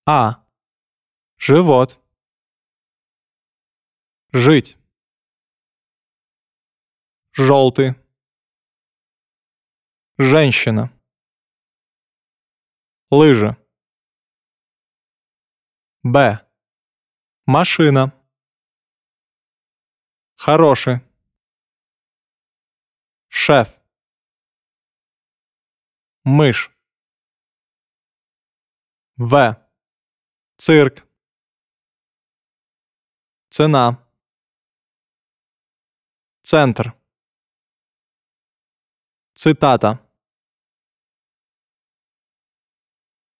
А. Живот. Жить. Желтый. Женщина. Лыжи. Б. Машина. Хороший. Шеф. Мышь. В. Цирк. Цена. Центр. Цитата.